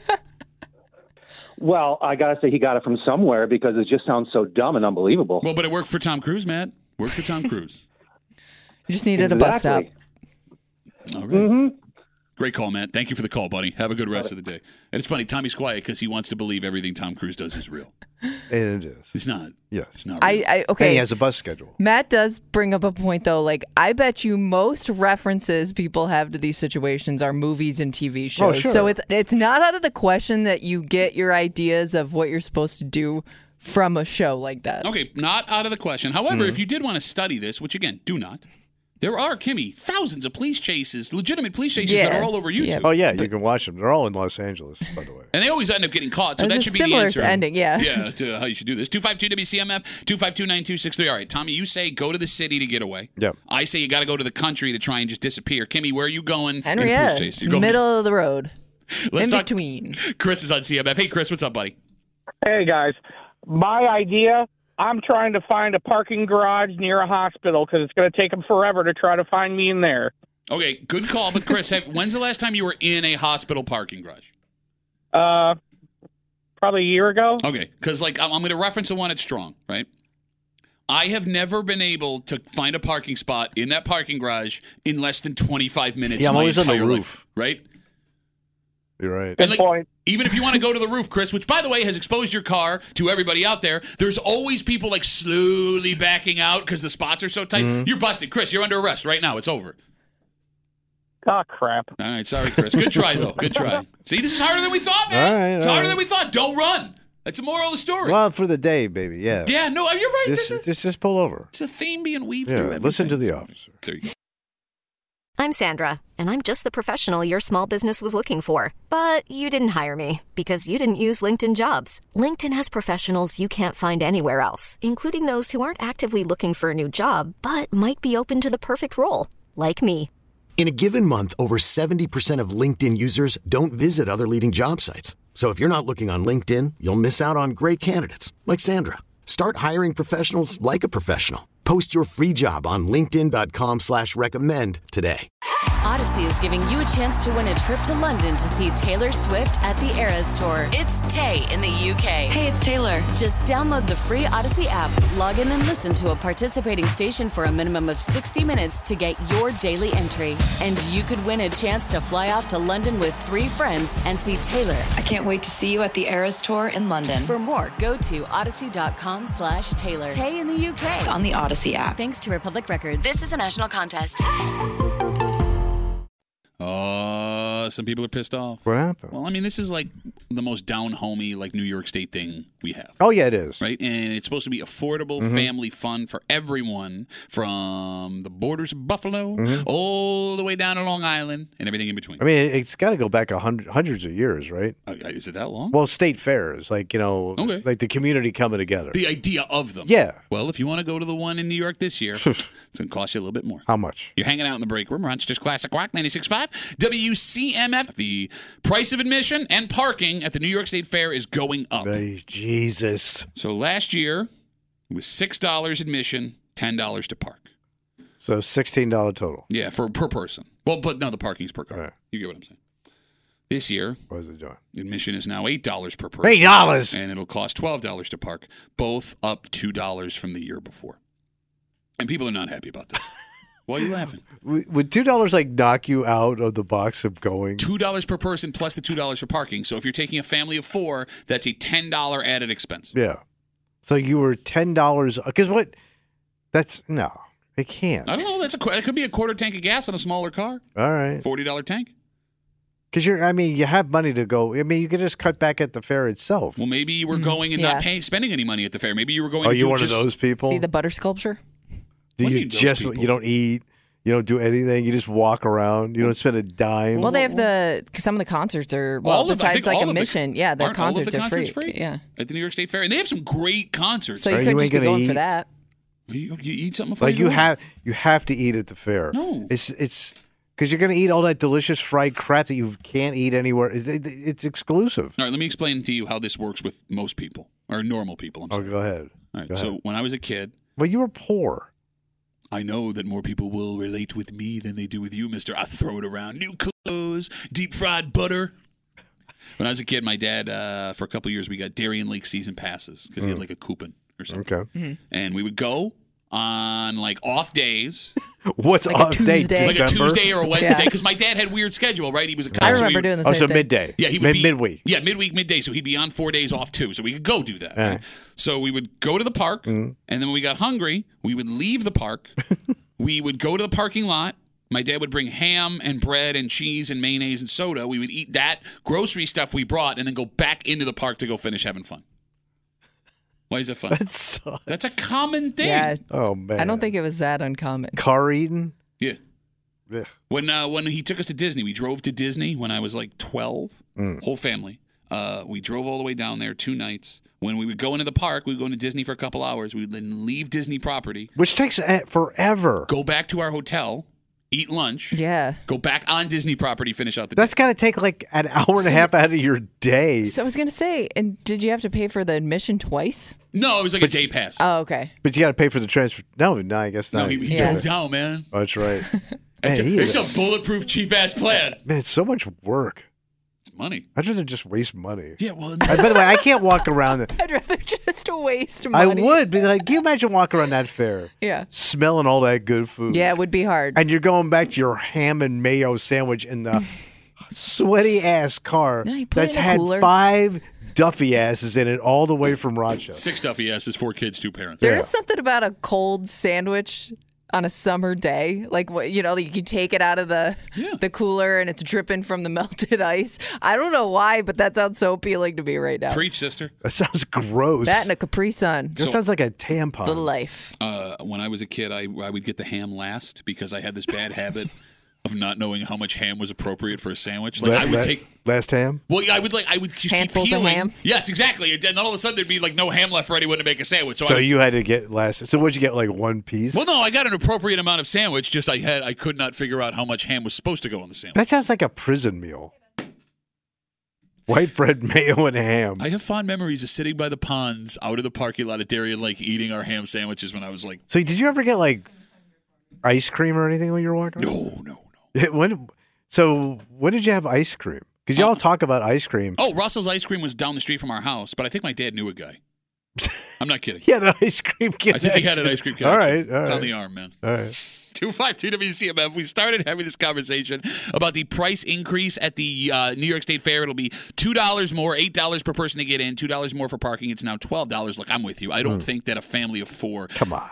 Well, I gotta say he got it from somewhere because it just sounds so dumb and unbelievable. Well, but it worked for Tom Cruise, Matt. Worked for Tom Cruise. You just needed a bus stop. Exactly. All right. Great call, Matt. Thank you for the call, buddy. Have a good rest of the day. And it's funny, Tommy's quiet because he wants to believe everything Tom Cruise does is real. And it is. It's not. Yes. It's not real. And Okay. he has a bus schedule. Matt does bring up a point, though. Like, I bet you most references people have to these situations are movies and TV shows. Oh, sure. So it's not out of the question that you get your ideas of what you're supposed to do from a show like that. Okay, not out of the question. However, if you did want to study this, which again, do not, there are, Kimmy, thousands of police chases, legitimate police chases that Yeah. are all over YouTube. Yeah. Oh, yeah, you can watch them. They're all in Los Angeles, by the way. And they always end up getting caught, so There's that a should be the similar answer. ending, yeah. Yeah, that's how you should do this. 252-WCMF, 252-9263. All right, Tommy, you say go to the city to get away. Yep. I say you got to go to the country to try and just disappear. Kimmy, where are you going in a police Henrietta, chase? it's You're going- middle of the road. Let's in talk. between. Chris is on CMF. Hey, Chris, what's up, buddy? Hey, guys. My idea, I'm trying to find a parking garage near a hospital because it's going to take them forever to try to find me in there. Okay, good call. But Chris, when's the last time you were in a hospital parking garage? Probably a year ago. Okay, because I'm going to reference the one at Strong, right? I have never been able to find a parking spot in that parking garage in less than 25 minutes. Yeah, I'm always on the roof. Life, right? You're right. Good point. Even if you want to go to the roof, Chris, which, by the way, has exposed your car to everybody out there, there's always people slowly backing out because the spots are so tight. Mm-hmm. You're busted. Chris, you're under arrest right now. It's over. Oh, crap. All right. Sorry, Chris. Good try, though. Good try. See, this is harder than we thought, man. All right, it's harder than we thought. Don't run. That's the moral of the story. Well, for the day, baby, yeah. Yeah, no, you're right. Just pull over. It's a theme being weaved through everything. Listen to the officer. There you go. I'm Sandra, and I'm just the professional your small business was looking for. But you didn't hire me because you didn't use LinkedIn Jobs. LinkedIn has professionals you can't find anywhere else, including those who aren't actively looking for a new job, but might be open to the perfect role, like me. In a given month, over 70% of LinkedIn users don't visit other leading job sites. So if you're not looking on LinkedIn, you'll miss out on great candidates like Sandra. Start hiring professionals like a professional. Post your free job on linkedin.com/recommend today. Odyssey is giving you a chance to win a trip to London to see Taylor Swift at the Eras Tour. It's Tay in the UK. Hey, it's Taylor. Just download the free Odyssey app, log in and listen to a participating station for a minimum of 60 minutes to get your daily entry. And you could win a chance to fly off to London with 3 friends and see Taylor. I can't wait to see you at the Eras Tour in London. For more, go to odyssey.com/Taylor. Tay in the UK. It's on the Odyssey app. Thanks to Republic Records. This is a national contest. Some people are pissed off. What happened? Well, I mean, this is like the most down-homey, New York State thing we have. Oh, yeah, it is. Right? And it's supposed to be affordable family fun for everyone from the borders of Buffalo all the way down to Long Island and everything in between. I mean, it's got to go back hundreds of years, right? Is it that long? Well, state fairs, like the community coming together. The idea of them. Yeah. Well, if you want to go to the one in New York this year, it's going to cost you a little bit more. How much? You're hanging out in the break room. Rochester's Classic Rock 96.5. WCMF. The price of admission and parking at the New York State Fair is going up. Hey, Jesus. So last year, it was $6 admission, $10 to park. So $16 total. Yeah, per person. Well, but no, the parking's per car. Right. You get what I'm saying. This year, what is it doing? Admission is now $8 per person. $8? And it'll cost $12 to park, both up $2 from the year before. And people are not happy about this. Why are you laughing? Would $2 knock you out of the box of going? $2 per person plus the $2 for parking. So if you're taking a family of 4, that's a $10 added expense. Yeah. So you were $10 because what? That's no, it can't. I don't know. It could be a quarter tank of gas on a smaller car. All right. $40 tank. Because you have money to go. I mean, you could just cut back at the fair itself. Well, maybe you were going and not spending any money at the fair. Maybe you were going. Are you one of those people? See the butter sculpture? You don't eat, you don't do anything, you just walk around, you don't spend a dime. Well, they have some of the concerts are besides admission, the concerts are free. Yeah, at the New York State Fair, and they have some great concerts. So you could just be going for that. You eat something before you have to eat at the fair. No, it's because you're going to eat all that delicious fried crap that you can't eat anywhere. It's exclusive. All right, let me explain to you how this works with most people or normal people. I'm sorry. Go ahead. All right, so when I was a kid, well, you were poor. I know that more people will relate with me than they do with you, mister. I throw it around. New clothes, deep fried butter. When I was a kid, my dad, for a couple of years, we got Darien Lake season passes because he had a coupon or something. Okay. Mm-hmm. And we would go on off days. What's off day? Like a Tuesday or a Wednesday, because my dad had weird schedule, right? He was a cop. I remember doing the same thing. So midday. Yeah, he would be midweek. Yeah, midday. So he'd be on 4 days off too. So we could go do that. Right? So we would go to the park, and then when we got hungry, we would leave the park. We would go to the parking lot. My dad would bring ham and bread and cheese and mayonnaise and soda. We would eat that grocery stuff we brought, and then go back into the park to go finish having fun. Why is that fun? That's a common thing. Yeah. Oh man. I don't think it was that uncommon. Car eating? Yeah. Ugh. When he took us to Disney, we drove to Disney when I was 12, whole family. We drove all the way down there 2 nights. When we would go into the park, we would go into Disney for a couple hours. We would then leave Disney property. Which takes forever. Go back to our hotel, eat lunch. Yeah. Go back on Disney property, finish out the That's got to take like an hour and a half out of your day. So I was going to say, and did you have to pay for the admission twice? No, it was like a day pass. Oh, okay. But you got to pay for the transfer. No, I guess not. No, he drove down, man. Oh, that's right. It's a bulletproof, cheap-ass plan. Man, it's so much work. It's money. I'd rather just waste money. Yeah, well... By the way, I can't walk around. I'd rather just waste money. I would, but like, can you imagine walking around that fair? Yeah. Smelling all that good food. Yeah, it would be hard. And you're going back to your ham and mayo sandwich in the sweaty-ass car No, you put it that's in a had cooler. 5 Duffy asses in it all the way from Rochester. 6 Duffy asses, 4 kids, 2 parents. There is something about a cold sandwich on a summer day, like what you can take it out of the cooler and it's dripping from the melted ice. I don't know why, but that sounds so appealing to me right now. Preach, sister. That sounds gross. That and a Capri Sun. That sounds like a tampon. The life. When I was a kid, I would get the ham last because I had this bad habit of not knowing how much ham was appropriate for a sandwich. Like I would take last ham. Well, I would just handfuls keep of peeling. ham. Yes, exactly. And then all of a sudden there'd be like no ham left for anyone to make a sandwich. So you had to get last. So what'd you get? Like 1 piece? Well, no, I got an appropriate amount of sandwich. Just I could not figure out how much ham was supposed to go on the sandwich. That sounds like a prison meal. White bread, mayo, and ham. I have fond memories of sitting by the ponds out of the parking lot at Darien Lake eating our ham sandwiches when I was like. So did you ever get like ice cream or anything when you were walking? No. When did you have ice cream? Because y'all talk about ice cream. Oh, Russell's Ice Cream was down the street from our house, but I think my dad knew a guy. I'm not kidding. He had an ice cream connection. I think he had an ice cream connection. All right. It's on the arm, man. All right. 252 WCMF. We started having this conversation about the price increase at the New York State Fair. It'll be $2 more, $8 per person to get in, $2 more for parking. It's now $12. Look, I'm with you. I don't think that a family of 4,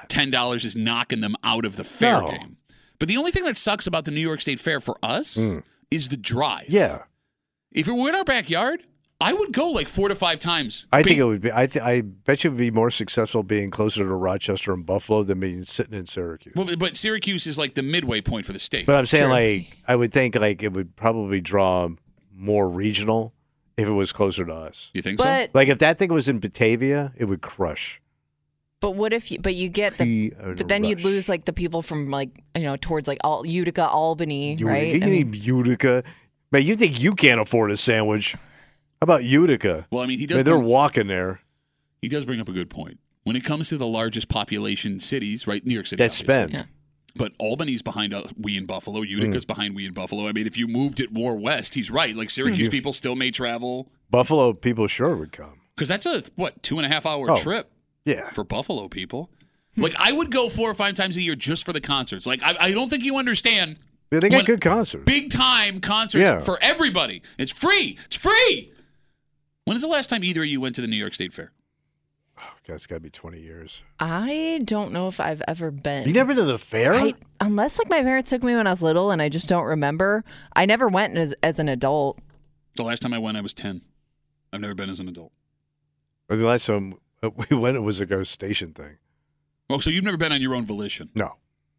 $10 is knocking them out of the fair game. But the only thing that sucks about the New York State Fair for us is the drive. Yeah. If it were in our backyard, I would go like 4 to 5 times. I think it would be. I bet you it would be more successful being closer to Rochester and Buffalo than being sitting in Syracuse. Well, but Syracuse is like the midway point for the state. But I'm saying, like, I would think like it would probably draw more regional if it was closer to us. You think so? Like if that thing was in Batavia, it would crush. But what if you get the but then you'd lose like the people from like towards like Utica, Albany, right? You need Utica. Man, you think you can't afford a sandwich? How about Utica? Well, I mean, they're walking there. He does bring up a good point. When it comes to the largest population cities, right? New York City. That's spend. Yeah. But Albany's behind we in Buffalo. Utica's behind we in Buffalo. I mean, if you moved it more west, he's right. Like Syracuse people still may travel. Buffalo people sure would come. Because that's a 2.5 hour trip. Yeah. For Buffalo people. Like, I would go 4 or 5 times a year just for the concerts. Like, I don't think you understand. Yeah, they got good concerts. Big time concerts for everybody. It's free. It's free. When is the last time either of you went to the New York State Fair? Oh, God, it's got to be 20 years. I don't know if I've ever been. You never been to the fair? Unless like my parents took me when I was little and I just don't remember. I never went as an adult. The last time I went, I was 10. I've never been as an adult. Or the last time we went, it was a Ghost Station thing. Oh, so you've never been on your own volition? No,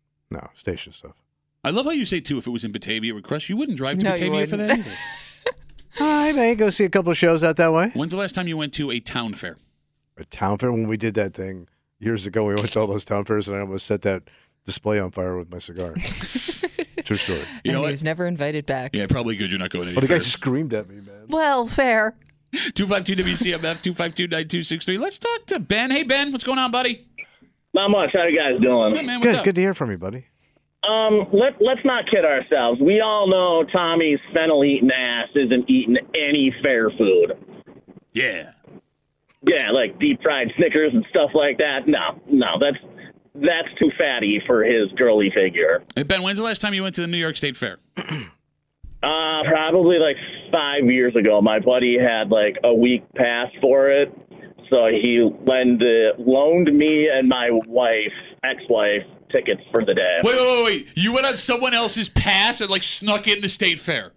station stuff. I love how you say, too, if it was in Batavia, it would crush. You wouldn't drive to Batavia for that either. I may go see a couple of shows out that way. When's the last time you went to a town fair? A town fair? When we did that thing years ago, we went to all those town fairs, and I almost set that display on fire with my cigar. True story. You know he what? was never invited back. Yeah, probably good you're not going to any Well, the guy fairs. screamed at me, man. Well, fair. 252-WCMF, 252-9263. Let's talk to Ben. Hey, Ben, what's going on, buddy? Not much. How you guys doing? Good, man. What's up? Good to hear from you, buddy. Let's not kid ourselves. We all know Tommy's fennel-eating ass isn't eating any fair food. Yeah. Yeah, like deep-fried Snickers and stuff like that. No, that's too fatty for his girly figure. Hey, Ben, when's the last time you went to the New York State Fair? Probably like 5 years ago. My buddy had like a week pass for it, so he loaned me and my ex-wife, tickets for the day. Wait. You went on someone else's pass and like snuck in the State Fair.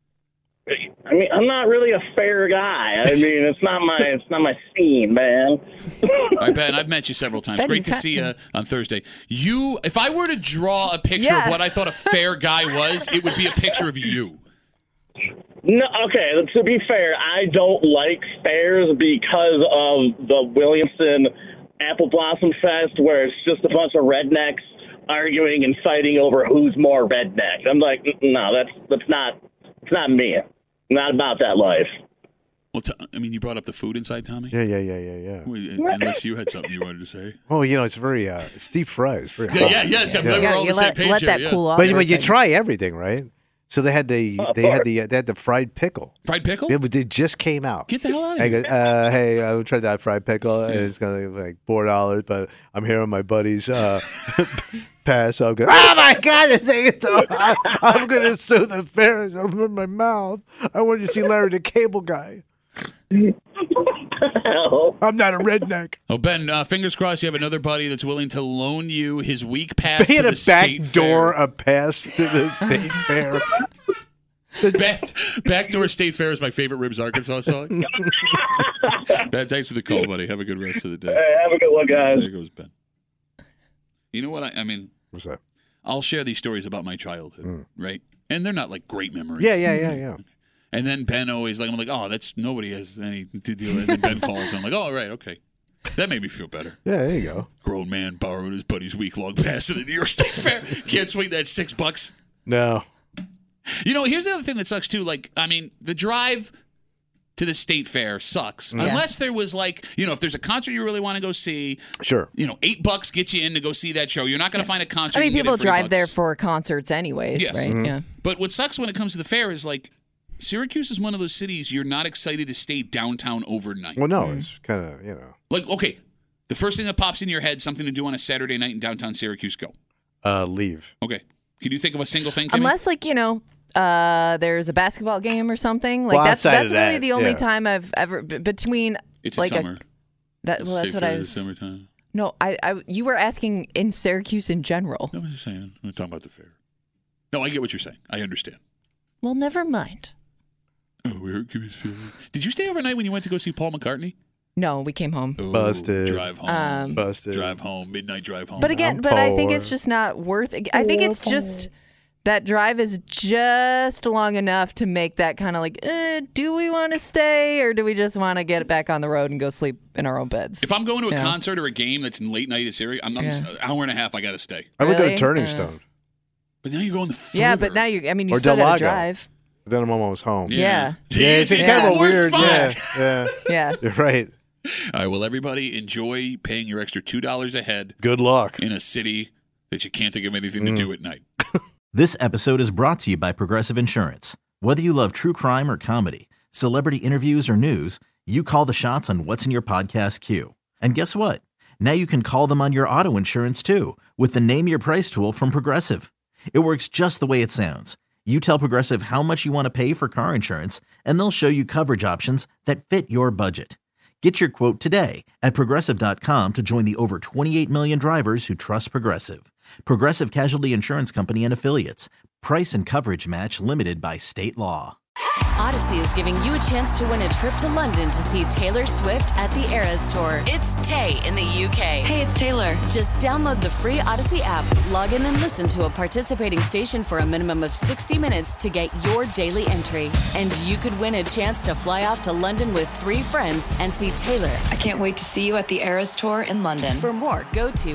I mean, I'm not really a fair guy. I mean, it's not my scene, man. All right, Ben, I've met you several times. Great to see you on Thursday. If I were to draw a picture of what I thought a fair guy was, it would be a picture of you. No, okay, to be fair, I don't like fairs because of the Williamson Apple Blossom Fest, where it's just a bunch of rednecks arguing and fighting over who's more redneck. I'm like, no, it's not me. Not about that life. Well, you brought up the food inside, Tommy? Yeah. Unless you had something you wanted to say. Well, it's very deep fried. It's very hot. Yes. I'm glad we're all on the same page let here. that cool off. But you try everything, right? So they had the fried pickle. Fried pickle? They just came out. Get the hell out of I here. go, hey, I tried that fried pickle, and it's gonna be like $4, but I'm here on my buddy's pass. So I'm going, oh my God, this thing is so hot. I'm gonna sue the fair over my mouth. I wanted to see Larry the Cable Guy. I'm not a redneck. Oh, Ben, fingers crossed you have another buddy that's willing to loan you his week pass He to had the state a back door, fair. a pass to the state fair. Backdoor State Fair is my favorite Ribs Arkansas song. Ben, thanks for the call, buddy. Have a good rest of the day. Hey, have a good one, guys. There goes Ben. You know what? I mean, what's that? I'll share these stories about my childhood, right? And they're not like great memories. Yeah. And then Ben always I'm like, oh, nobody has any to do with it. And then Ben calls, and I'm like, oh, right, okay. That made me feel better. Yeah, there you go. Grown man borrowed his buddy's week-long pass to the New York State Fair. Can't swing that $6. No. Here's the other thing that sucks, too. The drive to the state fair sucks. Yeah. Unless there was, if there's a concert you really want to go see. Sure. $8 gets you in to go see that show. You're not going to find a concert. I mean, you can people get in drive $3. there for concerts anyways, Yes. right? Mm-hmm. Yeah. But what sucks when it comes to the fair is, Syracuse is one of those cities you're not excited to stay downtown overnight. Well, no, it's kind of, okay, the first thing that pops in your head, something to do on a Saturday night in downtown Syracuse, go. Leave. Okay. Can you think of a single thing, Kimmy? Unless, there's a basketball game or something. Well, that's outside of really that, the only yeah. time I've ever between. It's like summer. That's State what fair I is was. Summertime. No, you were asking in Syracuse in general. I was just saying. I'm talking about the fair. No, I get what you're saying. I understand. Well, never mind. Oh, we hurt Kimmy's feelings. Did you stay overnight when you went to go see Paul McCartney? No, we came home. Oh, Busted. Drive home. Busted. Drive home. Midnight drive home. But again, I think it's just not worth it. I think it's just that drive is just long enough to make that kind of do we want to stay or do we just want to get back on the road and go sleep in our own beds? If I'm going to a concert or a game that's in late night in Syracuse, I'm an hour and a half. I got to stay. I would go to Really? Turning Stone. But now you're going the further. Yeah, but now you Or still got Delago. to drive. Then I'm almost home. Yeah. It's kind the of a worst weird. spot. Yeah. Yeah. You're right. All right, well, everybody enjoy paying your extra $2 a head Good luck. in a city that you can't think of anything to do at night. This episode is brought to you by Progressive Insurance. Whether you love true crime or comedy, celebrity interviews or news, you call the shots on what's in your podcast queue. And guess what? Now you can call them on your auto insurance too with the Name Your Price tool from Progressive. It works just the way it sounds. You tell Progressive how much you want to pay for car insurance, and they'll show you coverage options that fit your budget. Get your quote today at Progressive.com to join the over 28 million drivers who trust Progressive. Progressive Casualty Insurance Company and Affiliates. Price and coverage match limited by state law. Odyssey is giving you a chance to win a trip to London to see Taylor Swift at the Eras Tour. It's Tay in the UK. Hey, it's Taylor. Just download the free Odyssey app, log in and listen to a participating station for a minimum of 60 minutes to get your daily entry. And you could win a chance to fly off to London with 3 friends and see Taylor. I can't wait to see you at the Eras Tour in London. For more, go to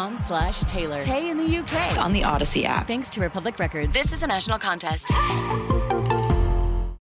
odyssey.com/Taylor. Tay in the UK. It's on the Odyssey app. Thanks to Republic Records. This is a national contest.